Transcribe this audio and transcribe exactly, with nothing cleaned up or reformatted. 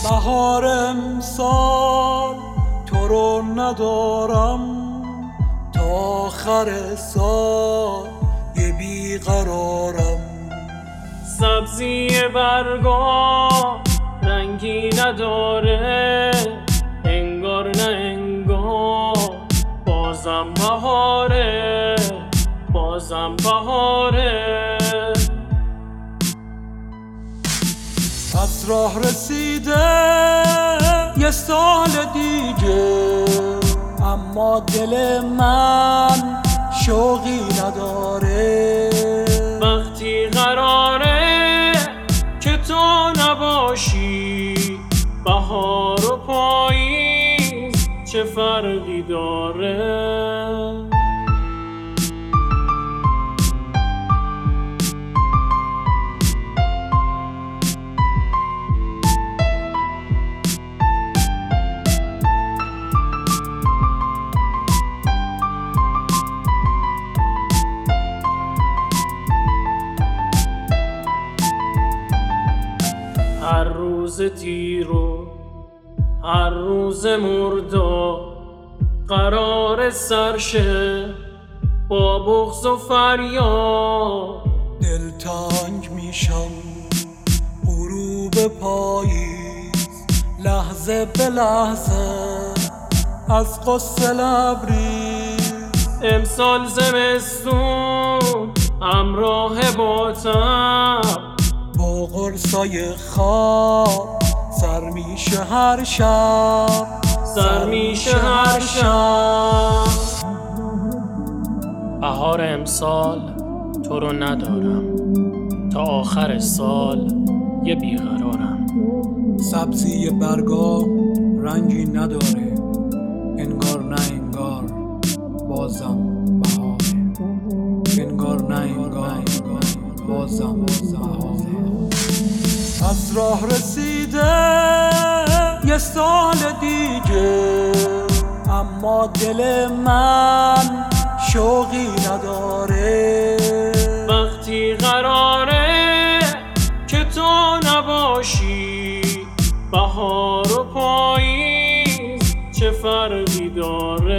بهار امسال تو رو ندارم، تا آخر سال یه بیقرارم. سبزی برگا رنگی نداره، انگار نه انگار بازم بهاره، بازم بهاره. از راه رسیده یه سال دیگه، اما دل من شوقی نداره. وقتی قراره که تو نباشی، بهار و پاییز چه فرقی داره؟ هر روز تیرو هر روز مردا قرار سرشه با بغض و فریاد. دلتنگ میشم غروب پاییز، لحظه به لحظه از قصه لبریز. امسال زمستون همراه با تب، با قرصای خواب سر میشه هر شب، سر میشه هر شب. بهار امسال تو رو ندارم، تا آخر سال یه بیقرارم. سبزی برگا رنگی نداره، انگار نه انگار بازم بهاره، انگار نه انگار بازم بهاره. از راه رسیده یه سال دیگه، اما دل من شوقی نداره. وقتی قراره که تو نباشی، بهار و پاییز چه فرقی داره؟